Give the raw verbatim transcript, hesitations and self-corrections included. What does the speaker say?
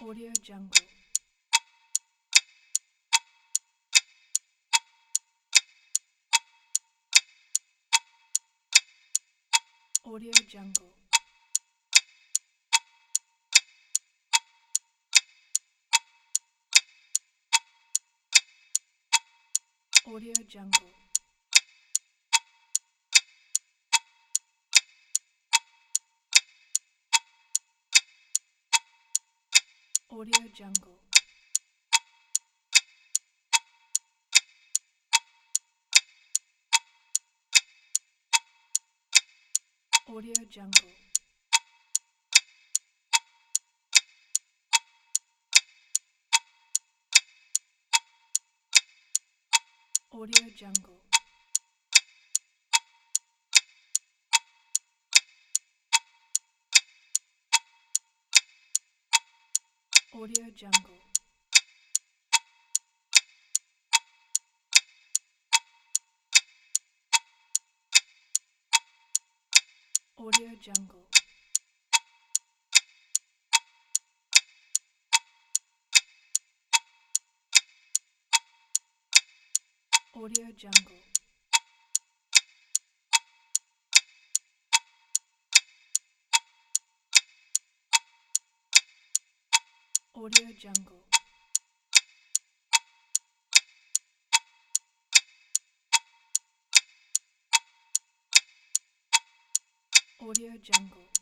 Audio Jungle. Audio Jungle. Audio Jungle. Audio Jungle. Audio Jungle. Audio Jungle. Audio Jungle. Audio Jungle. Audio Jungle. Audio Jungle. Audio Jungle.